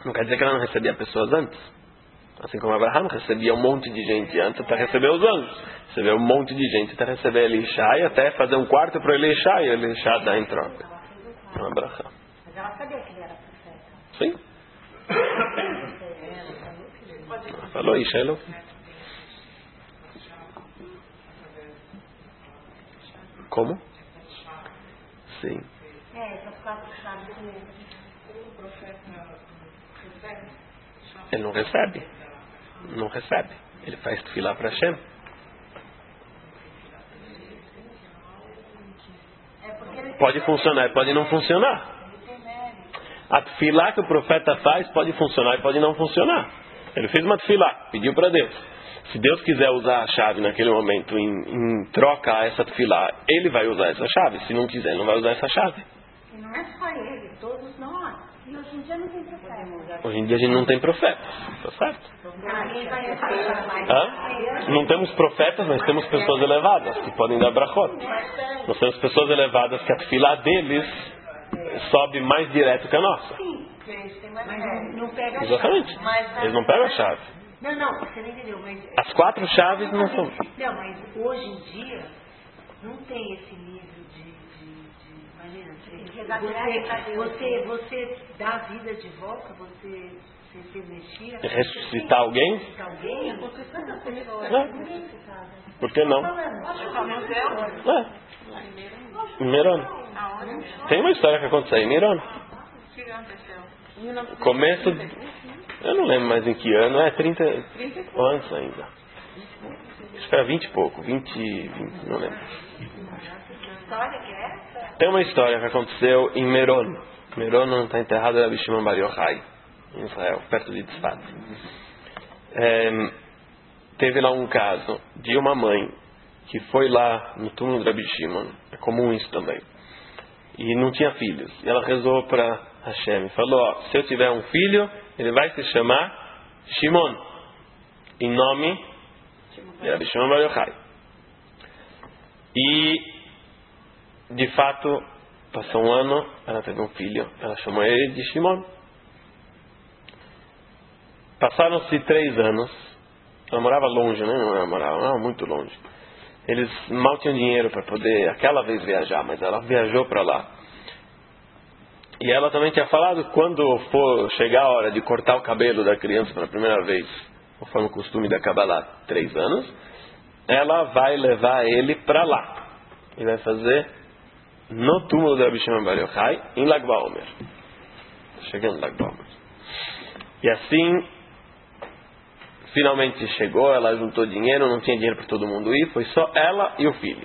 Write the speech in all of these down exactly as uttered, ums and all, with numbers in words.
Não quer dizer que ela não recebia pessoas antes. Assim como Abraham recebia um monte de gente antes até receber os anjos. Recebeu um monte de gente até receber Elisha e até fazer um quarto para Elisha e Elisha dá em troca. Abraham. Mas ela sabia que ele era profeta. Sim. Falou isso, ela. Como? Sim. É, essas quatro chaves mesmo. Ele não recebe. Não recebe. Ele faz tefilá para Hashem. Pode funcionar, pode não funcionar. A tefilá que o profeta faz pode funcionar e pode não funcionar. Ele fez uma tefilá, pediu para Deus. Se Deus quiser usar a chave naquele momento em, em troca a essa tefilá, ele vai usar essa chave. Se não quiser, não vai usar essa chave. E não é só ele, todos nós. E hoje em dia não tem profeta. Hoje em dia a gente não tem profetas, tá certo? Hã? Não temos profetas, mas temos pessoas elevadas que podem dar brachot. Nós temos pessoas elevadas que a tefilá deles sobe mais direto que a nossa. Sim, mas não pega a Exatamente. chave. Eles não pegam a chave. Não, não, você não entendeu. Mas... As quatro chaves não são. Não, mas hoje em dia não tem esse nível de. de, de imagina, você, você, você dá a vida de volta, você, você se mexia. Ressuscitar alguém? Ressuscitar alguém? Porque quantas pessoas. É. Por que não? É. Em Meron. Tem uma história que aconteceu em Meron. Começo. Eu não lembro mais em que ano. É trinta anos ainda. Acho que era vinte e pouco. vinte, vinte, não lembro. Tem uma história que aconteceu em Meron. Meron está enterrado em Rabbi Shimon Bar Yochai, em Israel, perto de Tzfat. É, teve lá um caso de uma mãe que foi lá no túmulo de Rabbi Shimon. É comum isso também. E não tinha filhos. E ela rezou para Hashem. Falou, ó, se eu tiver um filho, ele vai se chamar Shimon. Em nome de Rabbi Shimon Bar Yochai. E, de fato, passou um ano, ela teve um filho. Ela chamou ele de Shimon. Passaram-se três anos. Ela morava longe, né? Ela morava não, muito longe. Eles mal tinham dinheiro para poder aquela vez viajar, mas ela viajou para lá. E ela também tinha falado que quando for chegar a hora de cortar o cabelo da criança pela primeira vez, conforme o costume da Kabbalah, três anos, ela vai levar ele para lá. E vai fazer no túmulo de Rabbi Shimon Bar Yochai, em Lag BaOmer. Chegando em Lag BaOmer. E assim, finalmente chegou, ela juntou dinheiro, não tinha dinheiro para todo mundo ir, foi só ela e o filho.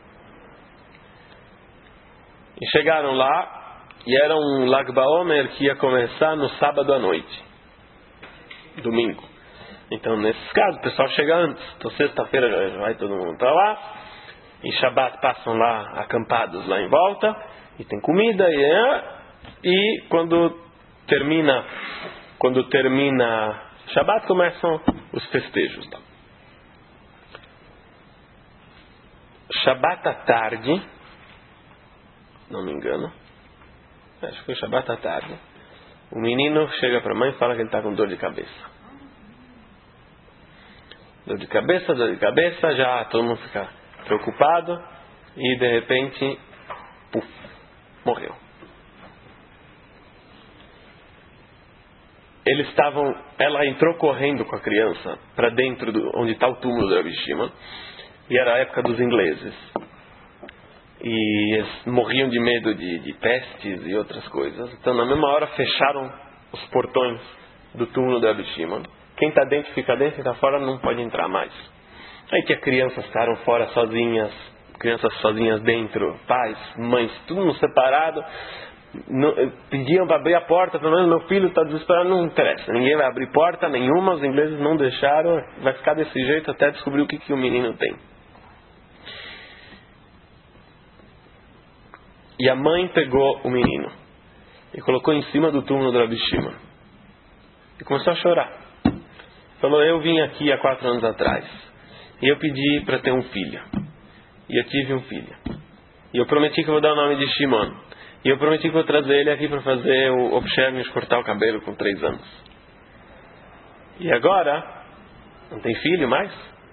E chegaram lá, e era um Lag BaOmer que ia começar no sábado à noite. Domingo. Então, nesses casos, o pessoal chega antes. Então, sexta-feira já vai todo mundo para lá. Em Shabbat passam lá, acampados lá em volta. E tem comida. E, e quando termina, quando termina Shabbat, começam os festejos. Shabbat à tarde, não me engano, acho que foi Shabbat à tarde, o menino chega para a mãe e fala que ele está com dor de cabeça. Dor de cabeça, dor de cabeça, já todo mundo fica preocupado e de repente, puf, morreu. Eles estavam, ela entrou correndo com a criança para dentro do, onde está o túmulo do Rabbi Shimon, e era a época dos ingleses. E eles morriam de medo de, de pestes e outras coisas. Então, na mesma hora, fecharam os portões do túmulo do Rabbi Shimon. Quem está dentro fica dentro, quem está fora não pode entrar mais. Aí que as crianças ficaram fora sozinhas, crianças sozinhas dentro, pais, mães, tudo mundo separado. Não, pediam para abrir a porta, pelo menos meu filho está desesperado, não interessa. Ninguém vai abrir porta nenhuma, os ingleses não deixaram, vai ficar desse jeito até descobrir o que, que o menino tem. E a mãe pegou o menino e colocou em cima do túmulo do Rabbi Shimon e começou a chorar. Falou, eu vim aqui há quatro anos atrás e eu pedi para ter um filho. E eu tive um filho. E eu prometi que eu vou dar o nome de Shimon. E eu prometi que vou trazer ele aqui para fazer o obshermos, cortar o cabelo com três anos. E agora, não tem filho mais?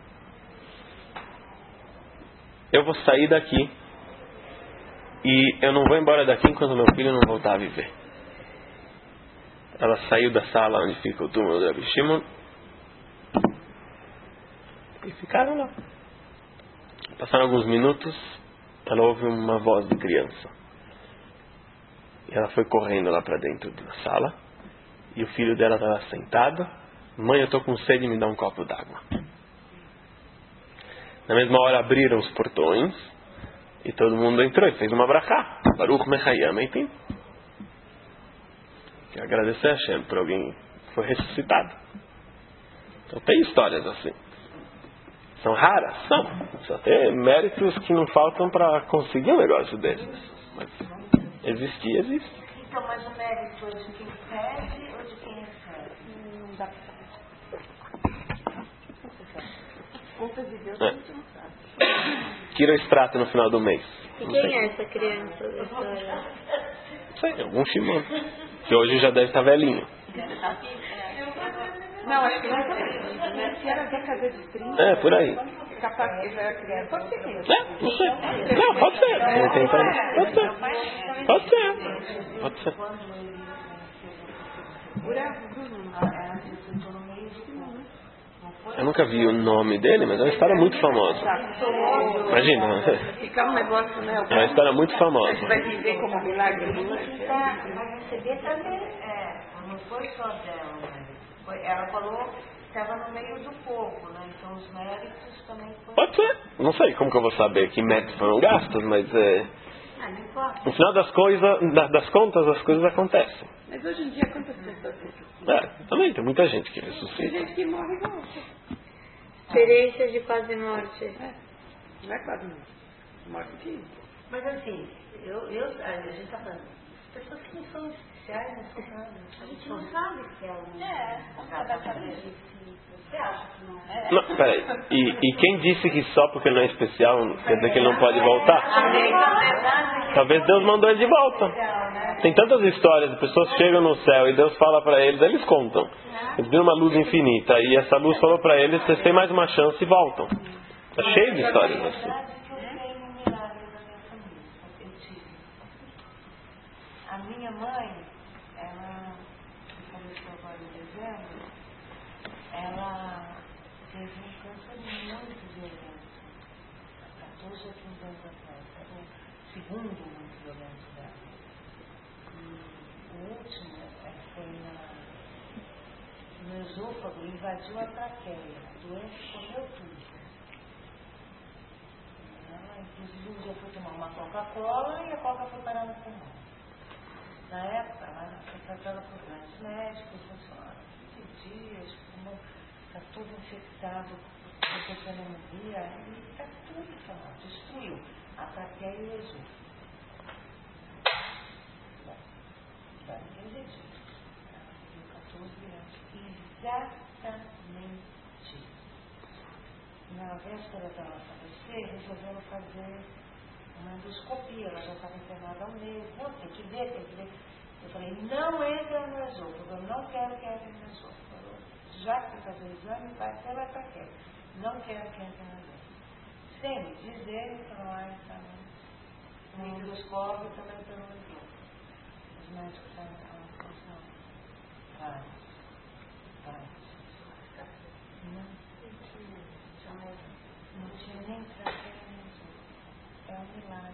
Eu vou sair daqui e eu não vou embora daqui enquanto meu filho não voltar a viver. Ela saiu da sala onde fica o túmulo do Rabbi Shimon e ficaram lá. Passaram alguns minutos, ela ouve uma voz de criança. E ela foi correndo lá para dentro da sala e o filho dela estava sentado. Mãe, eu estou com sede, me dá um copo d'água. Na mesma hora abriram os portões e todo mundo entrou e fez uma brachá. Baruch Mechayam Eitim. Quero agradecer a Hashem por alguém que foi ressuscitado. Então tem histórias assim. São raras? São. Só tem méritos que não faltam para conseguir um negócio desses. Mas existir, existe. Então, mas o mérito é de quem pede ou de quem recebe? Não dá pra saber. Conta de Deus, a gente não sabe. Tira o extrato no final do mês. E quem é essa criança da história? Não sei, algum Shimon. Que hoje já deve estar velhinho. Não, acho que não é. Se era década de trinta. É, por aí. Capaz que já era criança. Pode ser mesmo. É, não sei. Não, pode ser. Não tem problema. Pode ser. Pode ser. Pode ser. Eu nunca vi o nome dele, mas é uma história muito famosa. Imagina. Fica um negócio, né? É uma história muito famosa. Vai viver como milagre. Vai receber também, é, não foi só dela, né? Foi, ela falou que estava no meio do povo, né? Então os méritos também foram... Pode ser. Não sei como que eu vou saber que méritos foram gastos, mas é... Ah, não importa. No final das coisas, das contas, as coisas acontecem. Mas hoje em dia, quantas pessoas ressuscitam? É, também tem muita gente que Tem ressuscita. gente que morre e volta. Experiência de quase morte. É, não é quase morte. Morte de... Mas assim, eu, eu, a gente está falando, as pessoas que não são especiais, não são nada. A gente não sabe se é um... É, como vai saber? Você acha que não é? Não, peraí. E, e quem disse que só porque ele não é especial quer dizer que ele não pode voltar? Talvez Deus mandou ele de volta. Tem tantas histórias de pessoas que chegam no céu e Deus fala para eles, eles contam. Eles viram uma luz infinita e essa luz falou para eles, vocês têm mais uma chance e voltam. Está cheio de histórias assim. A minha mãe, ela, que faleceu agora em dezembro, ela teve um câncer muito violento, há quatorze ou quinze anos atrás, era o segundo muito violento dela. E o último é, foi na, no esôfago, invadiu a traqueia, a doença comeu tudo. Ela, inclusive, um dia foi tomar uma Coca-Cola e a Coca foi parar no pulmão. Na época, ela foi tratada por grandes médicos, funcionários quinze dias, o pulmão está tudo infectado por pneumonia e está tudo inflamado, destruiu a traqueia e o esôfago. Bom, vai entender disso. Ela tem quatorze anos. Exatamente. Na véspera dela falecer, resolveram fazer uma endoscopia, ela já estava internada há um mês. Não, tem que ver, tem que ver. Eu falei, não entra no esôfago, eu não quero que entre no esôfago. Já que fazer o exame, vai pela traqueia. Não quero que entre no esôfago. Sem me dizer, então, ah, está no endoscópio também pelo esôfago. Os médicos estavam falando, vai, vai. Não, não tinha nem traqueia. É um milagre.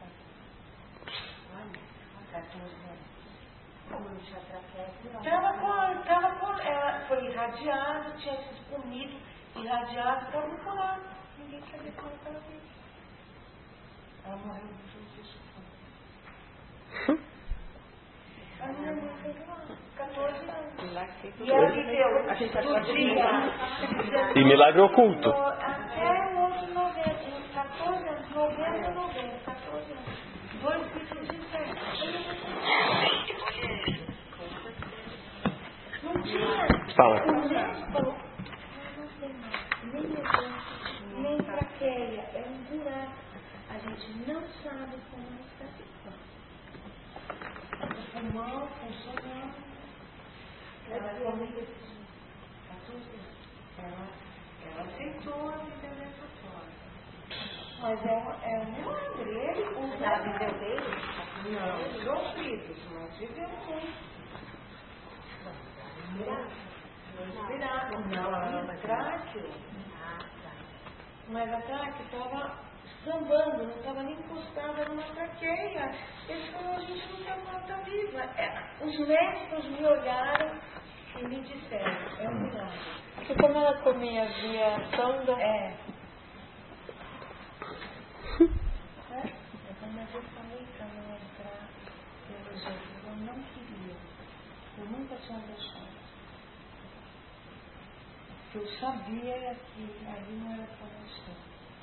Olha, quatorze anos. Como não tinha traqueia? Estava com, tava com, ela foi irradiada, tinha sido comido, irradiada, estava no colar. Ninguém sabia como estava viva. Ela morreu de tudo isso. A minha mãe fez lá, quatorze anos. E ela viveu A gente tá do dia. E milagre oculto. Até o outro novembro, quatorze anos, novembro, novembro, quatorze anos. Dois tipos de festa. Não tinha. Fala. O médico falou, não tem mais, nem exame, nem traqueia, é um buraco. A gente não sabe como está ficando. pulmão funcionando. Ela família ela, ela aceitou a vida dessa forma. Mas é, é um milagre. Ele usa a vida dele. Não, sofridos, mas viveu muito. Não, não, não, tráqueo. Mas a tráqueo estava sambando, não estava nem encostada numa traqueia. Ele falou, a gente não tem morta viva. É, os médicos me olharam e me disseram, é um milagre. E como ela comia via sonda? É. É, mas eu falei para não entrar pelo jeito, eu não queria. Eu nunca tinha deixado. Porque eu sabia que ali não era para mexer.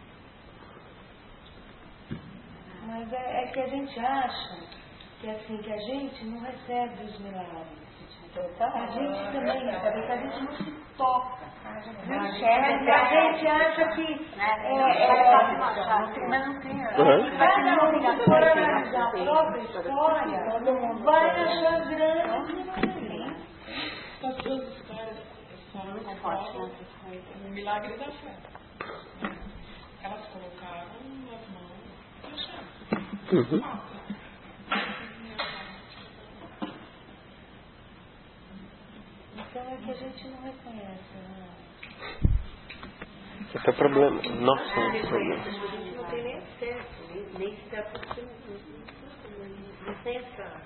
Mas é, é que a gente acha que assim, que a gente não recebe os milagres. A gente também recebe, a gente não se toca. Não serve, a gente acha que é, é, mas não tem nada. Cada um que for analisar a própria história vai achar grande milagre. As duas histórias são um milagre da fé. Elas colocaram as mãos no chão. Uhum. Então é que a gente não reconhece, né? Esse é o problema. Nossa, A gente não tem nem acesso, nem, nem se dá possível. Não tem essa.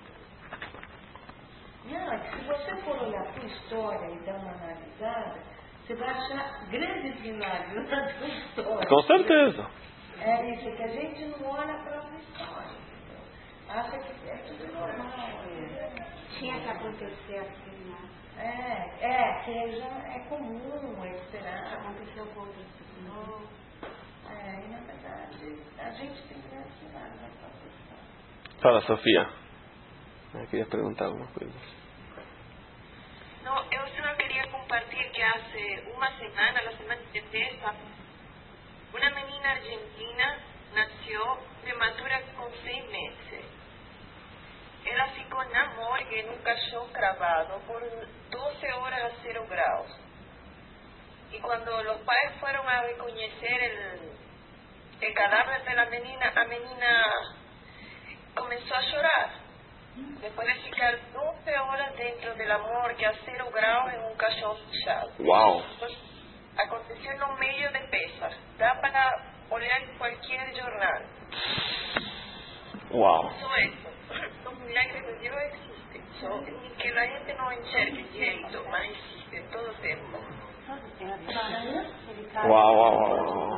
Não, é que se você for olhar para a história e dar uma analisada, você vai achar grandes milagres na sua história. com certeza. É isso, é que a gente não olha para a história. Entendeu? Acha que é tudo normal. É. Tinha que acontecer assim, né? É, é, que já é comum, é esperado. Aconteceu com outras pessoas. É, e na verdade, a gente tem grandes milagres na própria história. Fala, Sofia. Eu queria perguntar alguma coisa. No, eu só queria compartir que há uma semana, na semana de terça, uma menina argentina nasceu prematura com seis meses. Ela ficou na morgue en un caixão cravado por doce horas a cero graus. Y cuando los padres fueron a reconocer el, el cadáver de la menina, la menina comenzó a llorar. Después de ficar doce horas dentro de la morgue a cero graus en un caixão fechado. Uau! Pues, aconteció no medio de Pesach. Dá para olhar en cualquier jornal. Uau! Todo eso. Los milagres de Dios existen. So, que la gente no enxergue direito, mas existen todo o tempo. Uau, uau, uau, uau.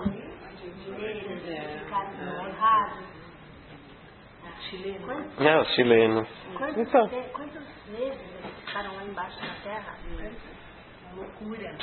É, os chilenos. Então. Quantas vezes eles ficaram lá embaixo na terra? Loucura.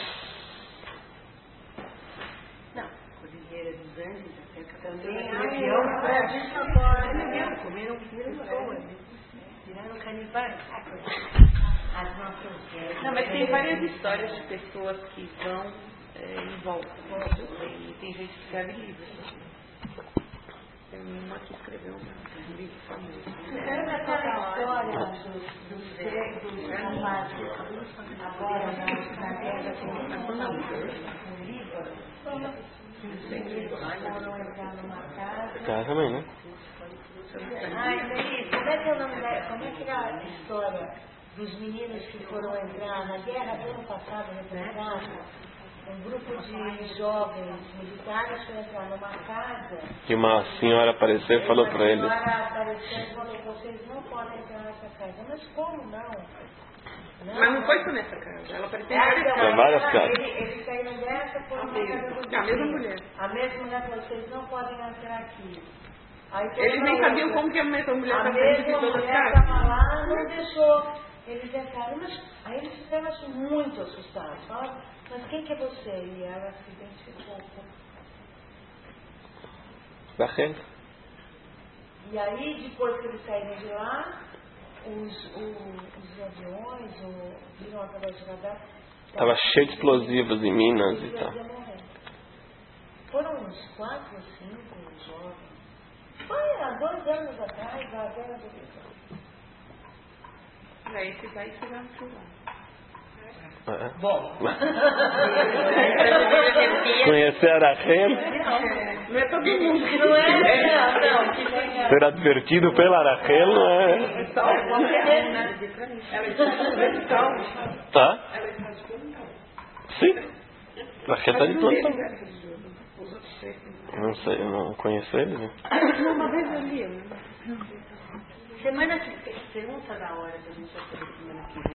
Não, Cordilheira dos Andes, até que também. Região para gente agora. Comeram pessoas, viraram canibais. As nossas. Não, mas tem várias histórias de pessoas que vão é, em volta. E tem gente que escreve livros. Tem uma que escreveu um livro famoso. Você lembra daquela história dos gregos, agora na guerra com o Líbano? Os gregos foram entrar numa casa. Casa também, né? Ai, Denise, como é que é o nome da. Como é que era a história dos meninos que foram entrar na guerra do ano passado, retrasado? Um grupo de jovens militares foi entrar numa casa. E uma senhora apareceu e falou para eles. A senhora apareceu e falou: vocês não podem entrar nessa casa. Mas como não? Não. Mas não foi só nessa casa. Ela apareceu em É, várias então, Tem casas. várias casas. Eles, eles saíram dessa por uma casa do A mesma vizinho. mulher. A mesma mulher falou: vocês não podem entrar aqui. Aí Eles teve nem uma sabiam outra. como que a mesma mulher A estava saindo de mesma todas as mulher casas. estava lá, não deixou. Eles entraram, mas aí eles ficaram assim, muito assustados. Falaram: mas quem que é você? E ela se identificou. Rachel. E aí, depois que eles saíram de lá, os, o- os aviões o, viram através de radar. Tava cheio de explosivos em Minas e Eles tal. iam morrer. Foram uns quatro ou cinco jovens. Foi há dois anos atrás, a guerra do Líbano. para esse vai chegar no celular. É. Bom. Conhecer a Rachel, Não é todo mundo que Não é? Não, não. que venha- ser advertido pela Rachel, não é? é só uma Tá? Sim. A Rachel está de plantão. Não sei, eu não conheço ele, né? Uma vez eu li, né? Semana que vem, pergunta da hora da gente fazer semana que vem.